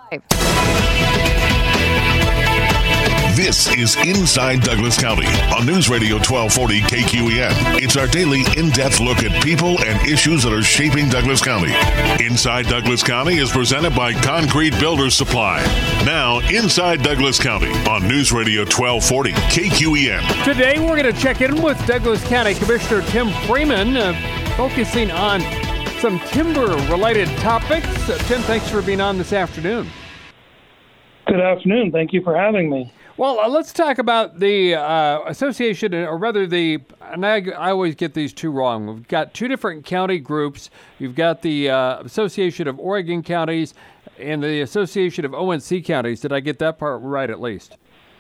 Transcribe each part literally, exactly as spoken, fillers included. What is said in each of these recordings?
This is Inside Douglas County on News Radio twelve forty K Q E N. It's our daily in-depth look at people and issues that are shaping Douglas County. Inside Douglas County is presented by Concrete Builders Supply. Now, Inside Douglas County on News Radio twelve forty K Q E N. Today, we're going to check in with Douglas County Commissioner Tim Freeman, uh, focusing on some timber-related topics. Uh, Tim, thanks for being on this afternoon. Good afternoon. Thank you for having me. Well, uh, let's talk about the uh, association, or rather the, and I, I always get these two wrong. We've got two different county groups. You've got the uh, Association of Oregon Counties and the Association of O N C Counties. Did I get that part right at least?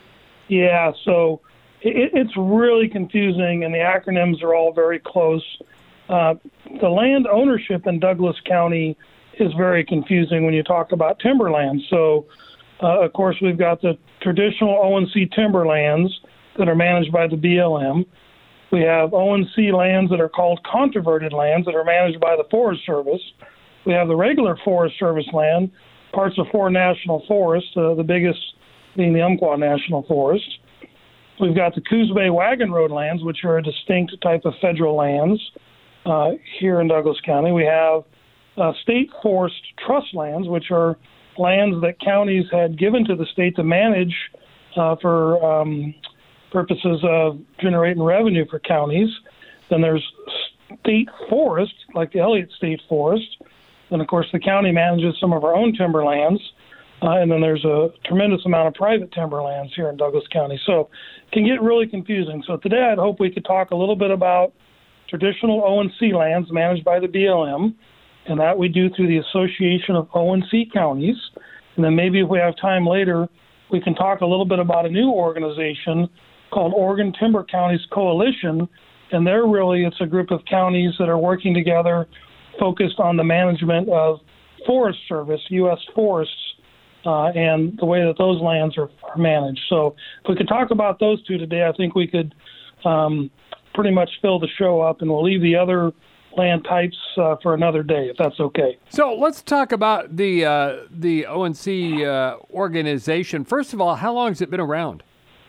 Yeah, so it, it's really confusing, and the acronyms are all very close. Uh, the land ownership in Douglas County is very confusing when you talk about timberland. So, uh, of course, we've got the traditional O N C timberlands that are managed by the B L M. We have O N C lands that are called controverted lands that are managed by the Forest Service. We have the regular Forest Service land, parts of four national forests, uh, the biggest being the Umpqua National Forest. We've got the Coos Bay Wagon Road lands, which are a distinct type of federal lands uh, here in Douglas County. We have uh, state forest trust lands, which are lands that counties had given to the state to manage uh, for um, purposes of generating revenue for counties. Then there's state forest, like the Elliott State Forest. And, of course, the county manages some of our own timberlands. Uh, and then there's a tremendous amount of private timberlands here in Douglas County. So it can get really confusing. So today I'd hope we could talk a little bit about traditional O N C lands managed by the B L M, and that we do through the Association of O N C Counties. And then maybe if we have time later, we can talk a little bit about a new organization called Oregon Timber Counties Coalition. And they're really, it's a group of counties that are working together focused on the management of Forest Service, U S forests, uh, and the way that those lands are, are managed. So if we could talk about those two today, I think we could um, pretty much fill the show up, and we'll leave the other land types uh, for another day, if that's okay. So let's talk about the uh, the O N C uh, organization. First of all, how long has it been around?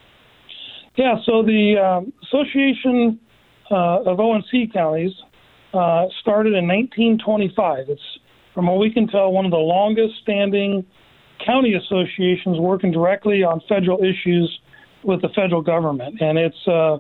Yeah, so the um, Association uh, of O N C Counties uh, started in nineteen twenty-five. It's, from what we can tell, one of the longest-standing county associations working directly on federal issues with the federal government. And it's uh,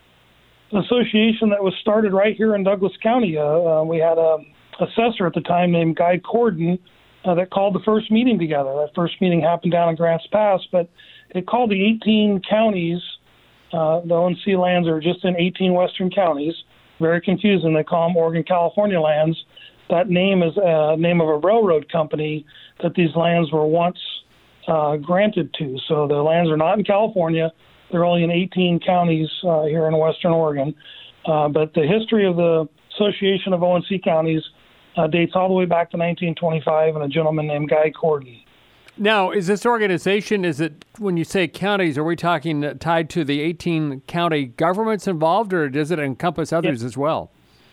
an association that was started right here in Douglas County. Uh, uh, we had a assessor at the time named Guy Corden uh, that called the first meeting together. That first meeting happened down in Grants Pass, but it called the eighteen counties. Uh, the O N C lands are just in eighteen western counties. Very confusing. They call them Oregon, California lands. That name is a name of a railroad company that these lands were once uh, granted to. So the lands are not in California. They're only in eighteen counties uh, here in western Oregon. Uh, but the history of the Association of O N C Counties uh, dates all the way back to nineteen twenty-five and a gentleman named Guy Corden. Now, is this organization, is it, when you say counties, are we talking tied to the eighteen county governments involved, or does it encompass others yeah. as well?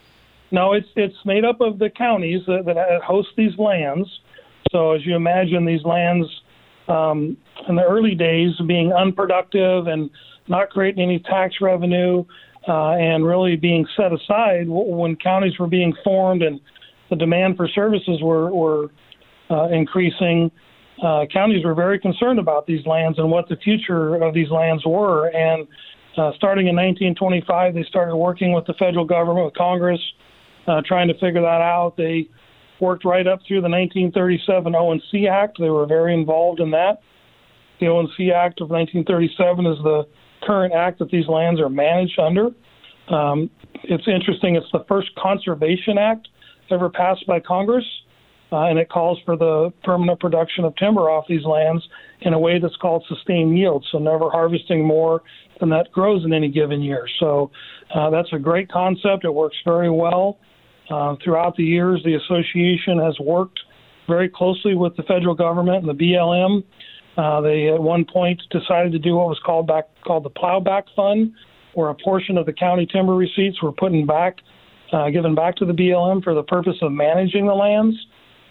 No, it's it's made up of the counties that, that host these lands. So as you imagine, these lands um, in the early days being unproductive and not creating any tax revenue uh, and really being set aside when counties were being formed and the demand for services were, were uh, increasing, uh, counties were very concerned about these lands and what the future of these lands were. And uh, starting in nineteen twenty-five, they started working with the federal government, with Congress, Uh, trying to figure that out. They worked right up through the nineteen thirty-seven O N C Act. They were very involved in that. The O N C Act of nineteen thirty-seven is the current act that these lands are managed under. Um, it's interesting. It's the first conservation act ever passed by Congress, uh, and it calls for the permanent production of timber off these lands in a way that's called sustained yield, so never harvesting more than that grows in any given year. So uh, that's a great concept. It works very well. Uh, throughout the years, the association has worked very closely with the federal government and the B L M. Uh, they at one point decided to do what was called back called the Plowback Fund, where a portion of the county timber receipts were put in back, uh, given back to the B L M for the purpose of managing the lands.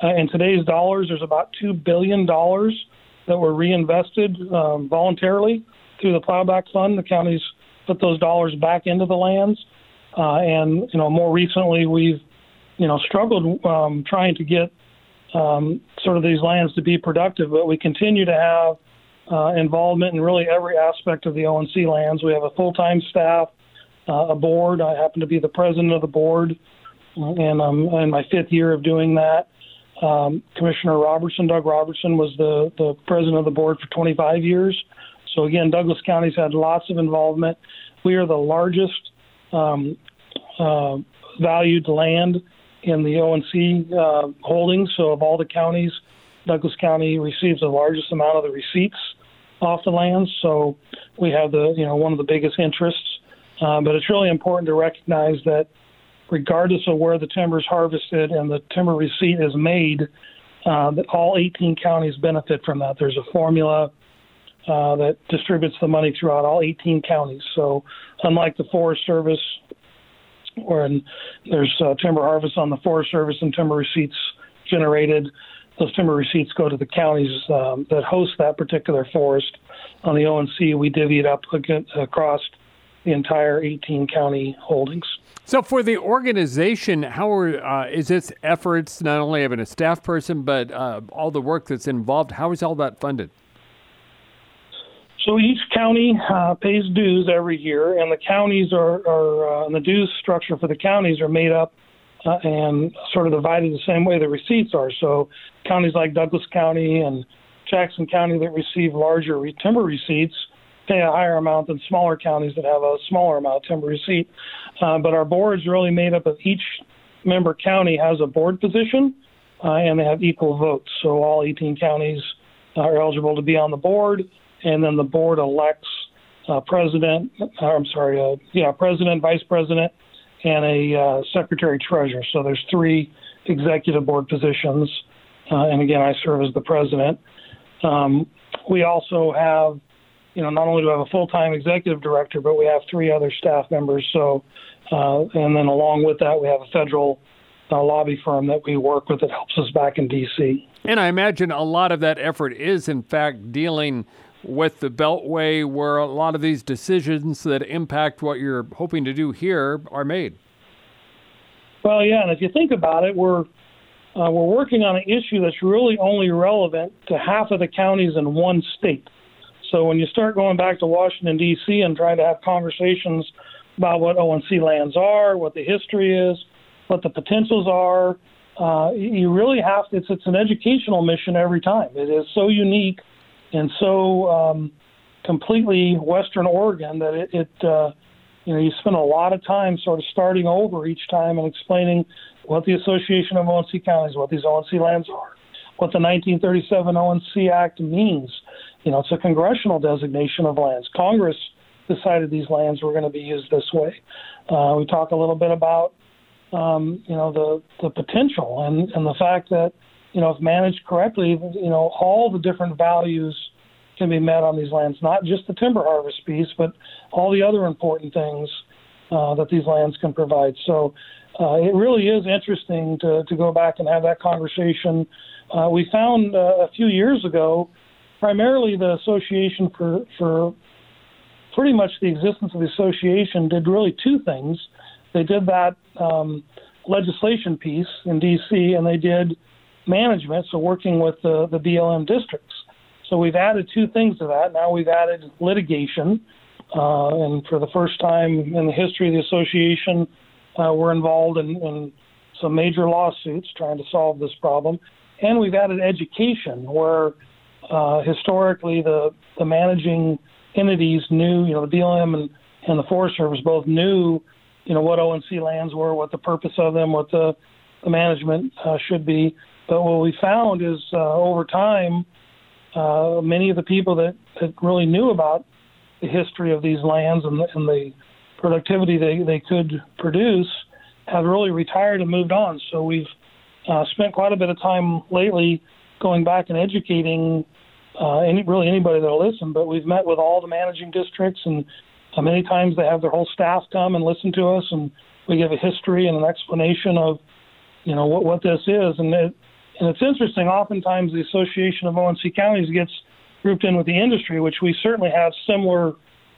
Uh, in today's dollars, there's about two billion dollars that were reinvested um, voluntarily through the plowback fund. The counties put those dollars back into the lands. Uh, and, you know, more recently we've, you know, struggled um, trying to get um, sort of these lands to be productive, but we continue to have uh, involvement in really every aspect of the O N C lands. We have a full-time staff, uh, a board. I happen to be the president of the board, and I'm in my fifth year of doing that. Um, Commissioner Robertson, Doug Robertson, was the, the president of the board for twenty-five years. So again, Douglas County's had lots of involvement. We are the largest um, uh, valued land in the O N C uh, holdings. So of all the counties, Douglas County receives the largest amount of the receipts off the land. So we have the, you know, one of the biggest interests. Uh, but it's really important to recognize that regardless of where the timber is harvested and the timber receipt is made, uh, that all eighteen counties benefit from that. There's a formula uh, that distributes the money throughout all eighteen counties. So unlike the Forest Service, where there's uh, timber harvest on the Forest Service and timber receipts generated, those timber receipts go to the counties um, that host that particular forest. On the O N C, we divvy it up across the entire eighteen county holdings. So for the organization, how are, uh, is its efforts, not only having a staff person, but uh, all the work that's involved, how is all that funded? So each county uh, pays dues every year, and the counties are, are uh, and the dues structure for the counties are made up uh, and sort of divided the same way the receipts are. So counties like Douglas County and Jackson County that receive larger re- timber receipts pay a higher amount than smaller counties that have a smaller amount of timber receipt. Uh, but our board is really made up of each member county has a board position, uh, and they have equal votes. So all eighteen counties are eligible to be on the board, and then the board elects uh, president, uh, I'm sorry, uh, yeah, president, vice president, and a uh, secretary treasurer. So there's three executive board positions, uh, and again, I serve as the president. Um, we also have, you know, not only do we have a full-time executive director, but we have three other staff members. So, uh, and then along with that, we have a federal uh, lobby firm that we work with that helps us back in D C. And I imagine a lot of that effort is, in fact, dealing with the Beltway, where a lot of these decisions that impact what you're hoping to do here are made. Well, yeah, and if you think about it, we're uh, we're working on an issue that's really only relevant to half of the counties in one state. So when you start going back to Washington, D C and trying to have conversations about what O N C lands are, what the history is, what the potentials are, uh, you really have to, it's, it's an educational mission every time. It is so unique and so um, completely Western Oregon that it, it uh, you know, you spend a lot of time sort of starting over each time and explaining what the Association of O N C Counties, what these O N C lands are, what the nineteen thirty-seven O N C Act means. You know, it's a congressional designation of lands. Congress decided these lands were going to be used this way. Uh, we talk a little bit about, um, you know, the, the potential and, and the fact that, you know, if managed correctly, you know, all the different values can be met on these lands, not just the timber harvest piece, but all the other important things uh, that these lands can provide. So uh, it really is interesting to, to go back and have that conversation. Uh, we found uh, a few years ago, primarily the association for, for pretty much the existence of the association did really two things. They did that um, legislation piece in D C, and they did management, so working with the, the B L M districts. So we've added two things to that. Now we've added litigation, uh, and for the first time in the history of the association, uh, we're involved in, in some major lawsuits trying to solve this problem. And we've added education, where uh, historically the, the managing entities knew, you know, the B L M and, and the Forest Service both knew, you know, what O N C lands were, what the purpose of them, what the, the management uh, should be. But what we found is uh, over time, uh, many of the people that, that really knew about the history of these lands and the, and the productivity they, they could produce have really retired and moved on. So we've uh, spent quite a bit of time lately going back and educating uh, any, really anybody that will listen. But we've met with all the managing districts, and uh, many times they have their whole staff come and listen to us, and we give a history and an explanation of, you know, what, what this is. And it, And it's interesting, oftentimes the Association of O and C Counties gets grouped in with the industry, which we certainly have similar,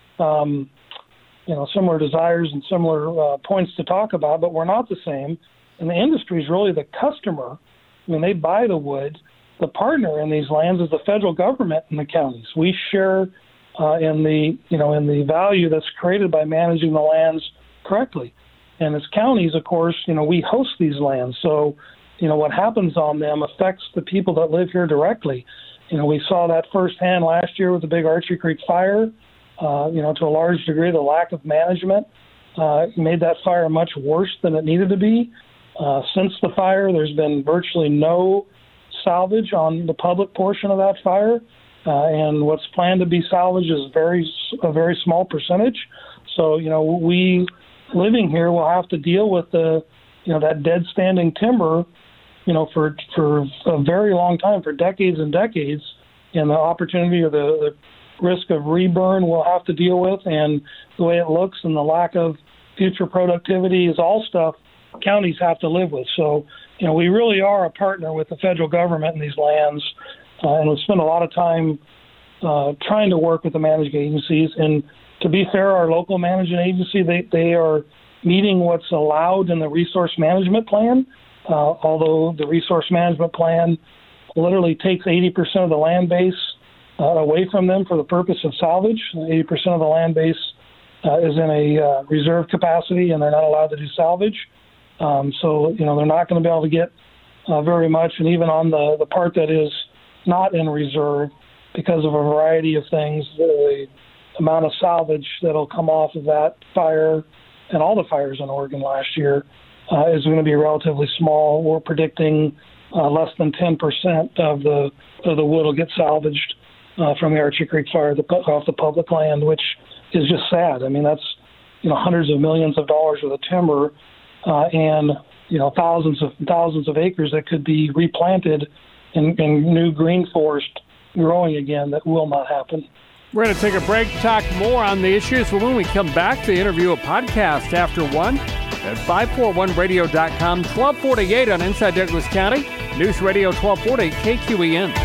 um, you know, similar desires and similar uh, points to talk about, but we're not the same. And the industry is really the customer. I mean, they buy the wood. The partner in these lands is the federal government and the counties. We share uh, in the, you know, in the value that's created by managing the lands correctly. And as counties, of course, you know, we host these lands. So, you know, what happens on them affects the people that live here directly. You know, we saw that firsthand last year with the big Archery Creek fire. Uh, you know, to a large degree, the lack of management uh, made that fire much worse than it needed to be. Uh, since the fire, there's been virtually no salvage on the public portion of that fire, uh, and what's planned to be salvaged is very a very small percentage. So, you know, we living here will have to deal with the, you know, that dead standing timber, you know, for for a very long time, for decades and decades, and the opportunity or the, the risk of reburn we'll have to deal with, and the way it looks and the lack of future productivity is all stuff counties have to live with. So, you know, we really are a partner with the federal government in these lands, uh, and we spend a lot of time uh, trying to work with the managing agencies. And to be fair, our local managing agency, they, they are meeting what's allowed in the resource management plan, uh, although the resource management plan literally takes eighty percent of the land base uh, away from them for the purpose of salvage. eighty percent of the land base uh, is in a uh, reserve capacity, and they're not allowed to do salvage. Um, so, you know, they're not going to be able to get uh, very much, and even on the, the part that is not in reserve, because of a variety of things, the amount of salvage that'll come off of that fire and all the fires in Oregon last year uh, is going to be relatively small. We're predicting uh, less than ten percent of the of the wood will get salvaged uh, from the Archery Creek fire the, off the public land, which is just sad. I mean, that's, you know, hundreds of millions of dollars worth of timber. Uh, and, you know, thousands of thousands of acres that could be replanted in, in new green forest growing again. That will not happen. We're going to take a break, talk more on the issues. Well, when we come back, the interview a podcast after one at five forty-one radio dot com, twelve forty-eight on Inside Douglas County, News Radio twelve forty K Q E N.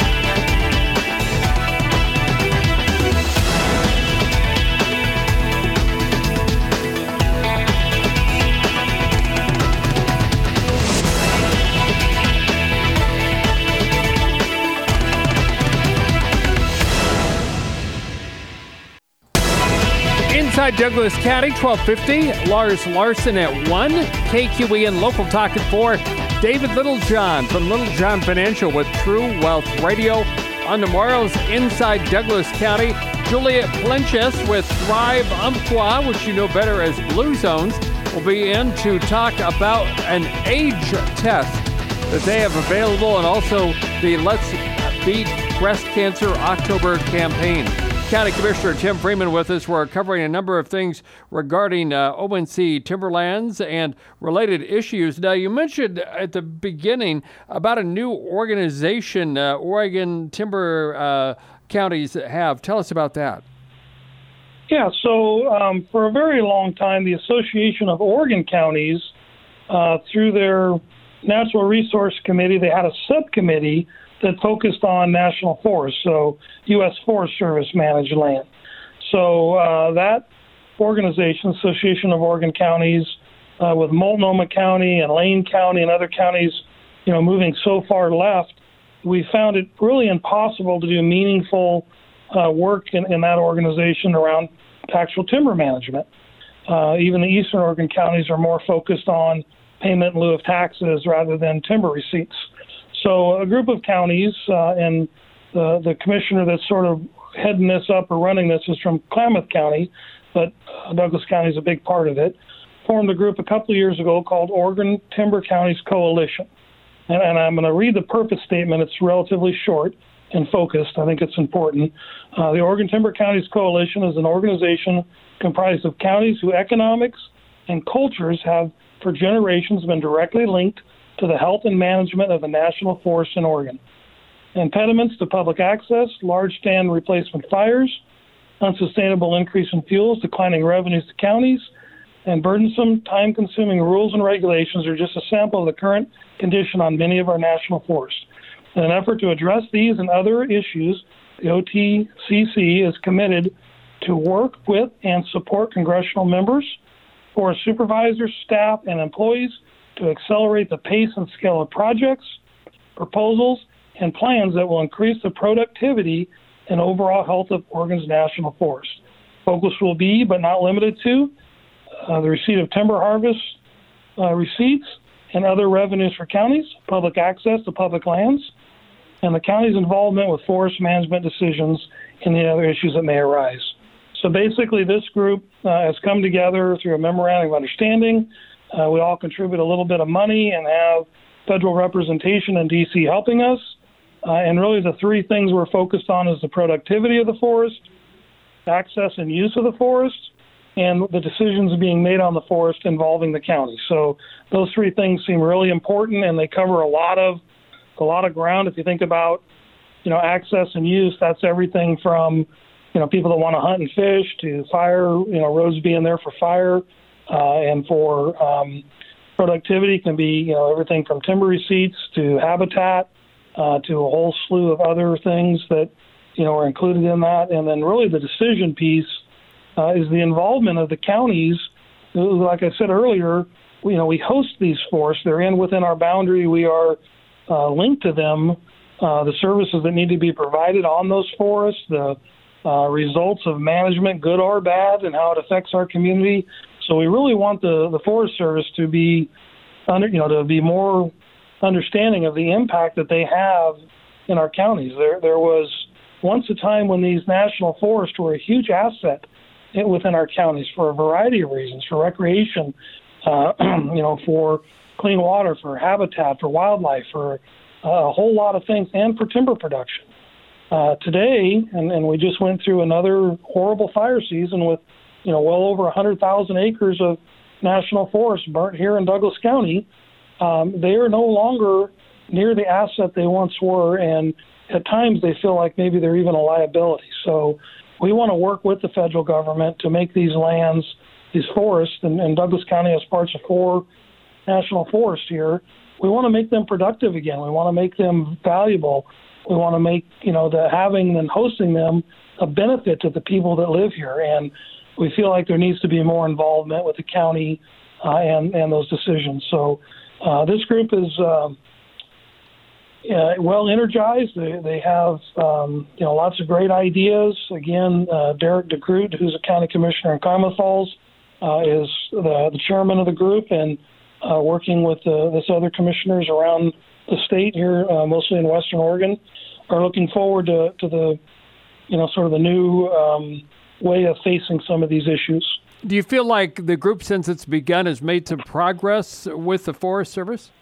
Inside Douglas County, twelve fifty. Lars Larson at one. K Q E N Local Talk at four. David Littlejohn from Littlejohn Financial with True Wealth Radio. On tomorrow's Inside Douglas County, Juliet Plenches with Thrive Umpqua, which you know better as Blue Zones, will be in to talk about an age test that they have available, and also the Let's Beat Breast Cancer October campaign. County Commissioner Tim Freeman with us. We're covering a number of things regarding uh, O and C timberlands and related issues. Now, you mentioned at the beginning about a new organization uh, Oregon Timber uh, Counties have. Tell us about that. Yeah, so um, for a very long time, the Association of Oregon Counties, uh, through their Natural Resource Committee, they had a subcommittee that focused on national forests, so U S Forest Service managed land. So uh, that organization, Association of Oregon Counties, uh, with Multnomah County and Lane County and other counties, you know, moving so far left, we found it really impossible to do meaningful uh, work in, in that organization around actual timber management. Uh, even the Eastern Oregon counties are more focused on payment in lieu of taxes rather than timber receipts. So a group of counties, uh, and the, the commissioner that's sort of heading this up or running this is from Klamath County, but uh, Douglas County is a big part of it, formed a group a couple of years ago called Oregon Timber Counties Coalition. And, and I'm going to read the purpose statement. It's relatively short and focused. I think it's important. Uh, the Oregon Timber Counties Coalition is an organization comprised of counties whose economics and cultures have for generations been directly linked to the health and management of the national forests in Oregon. Impediments to public access, large stand replacement fires, unsustainable increase in fuels, declining revenues to counties, and burdensome, time-consuming rules and regulations are just a sample of the current condition on many of our national forests. In an effort to address these and other issues, the O T C C is committed to work with and support congressional members, forest supervisors, staff, and employees to accelerate the pace and scale of projects, proposals, and plans that will increase the productivity and overall health of Oregon's national forest. Focus will be, but not limited to, uh, the receipt of timber harvest uh, receipts and other revenues for counties, public access to public lands, and the county's involvement with forest management decisions and the other issues that may arise. So basically, this group uh, has come together through a memorandum of understanding. Uh, we all contribute a little bit of money and have federal representation in D C helping us. Uh, and really the three things we're focused on is the productivity of the forest, access and use of the forest, and the decisions being made on the forest involving the county. So those three things seem really important, and they cover a lot of a lot of ground. If you think about, you know, access and use, that's everything from, you know, people that want to hunt and fish to fire, you know, roads being there for fire, uh, and for um, productivity can be, you know, everything from timber receipts to habitat, uh, to a whole slew of other things that, you know, are included in that. And then really the decision piece uh, is the involvement of the counties. Like I said earlier, you know, we host these forests. They're in within our boundary. We are uh, linked to them. Uh, the services that need to be provided on those forests, the uh, results of management, good or bad, and how it affects our community. So we really want the, the Forest Service to be under, you know, to be more understanding of the impact that they have in our counties. There, there was once a time when these national forests were a huge asset within our counties for a variety of reasons, for recreation, uh, you know, for clean water, for habitat, for wildlife, for uh, a whole lot of things, and for timber production. Uh, today, and, and we just went through another horrible fire season with, you know, well over one hundred thousand acres of national forest burnt here in Douglas County. Um, they are no longer near the asset they once were, and at times they feel like maybe they're even a liability. So we want to work with the federal government to make these lands, these forests, and, and Douglas County has parts of four national forests here. We want to make them productive again. We want to make them valuable. We want to make, you know, the having and hosting them a benefit to the people that live here. And we feel like there needs to be more involvement with the county uh, and, and those decisions. So uh, this group is uh, uh, well energized. They, they have, um, you know, lots of great ideas. Again, uh, Derek DeGroot, who's a county commissioner in Klamath Falls, uh, is the, the chairman of the group, and uh, working with uh, this other commissioners around the state here, uh, mostly in Western Oregon, are looking forward to, to the, you know, sort of the new um, way of facing some of these issues. Do you feel like the group, since it's begun, has made some progress with the Forest Service?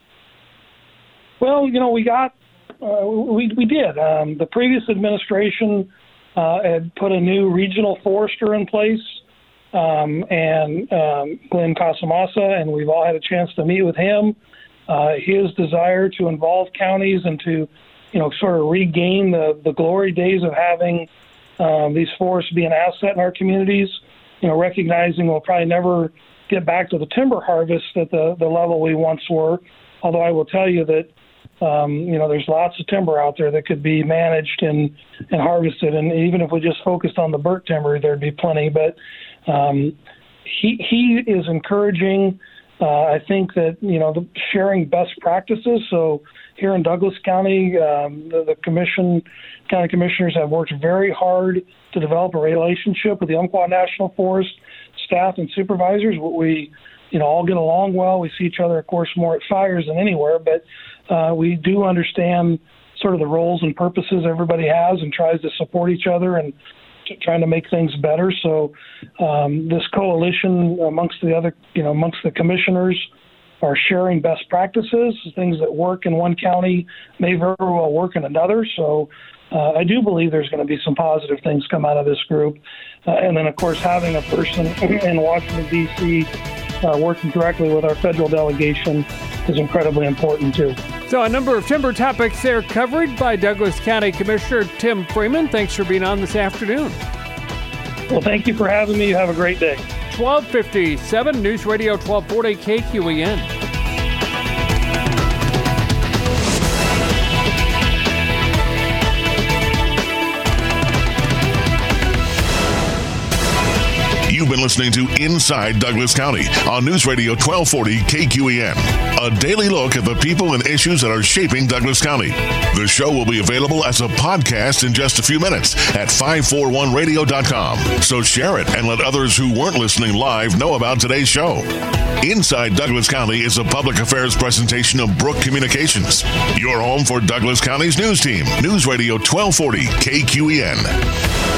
Well, you know, we got, uh, we we did. Um, the previous administration uh, had put a new regional forester in place, um, and um, Glenn Casamassa, and we've all had a chance to meet with him. Uh, his desire to involve counties and to, you know, sort of regain the, the glory days of having um, these forests be an asset in our communities, you know, recognizing we'll probably never get back to the timber harvest at the, the level we once were. Although I will tell you that, um, you know, there's lots of timber out there that could be managed and, and harvested. And even if we just focused on the burnt timber, there'd be plenty. But um, he, he is encouraging Uh, I think that, you know, the sharing best practices. So here in Douglas County, um, the, the commission, county commissioners have worked very hard to develop a relationship with the Umpqua National Forest staff and supervisors. We, you know, all get along well. We see each other, of course, more at fires than anywhere, but uh, we do understand sort of the roles and purposes everybody has and tries to support each other and trying to make things better. So um, this coalition amongst the other, you know, amongst the commissioners are sharing best practices. Things that work in one county may very well work in another. So uh, I do believe there's going to be some positive things come out of this group. Uh, and then, of course, having a person in Washington, D C uh, working directly with our federal delegation is incredibly important, too. So a number of timber topics there covered by Douglas County Commissioner Tim Freeman. Thanks for being on this afternoon. Well, thank you for having me. You have a great day. twelve fifty-seven, News Radio twelve forty K Q E N. You've been listening to Inside Douglas County on News Radio twelve forty K Q E N. A daily look at the people and issues that are shaping Douglas County. The show will be available as a podcast in just a few minutes at five forty-one radio dot com. So share it and let others who weren't listening live know about today's show. Inside Douglas County is a public affairs presentation of Brook Communications. Your home for Douglas County's news team. News Radio twelve forty K Q E N.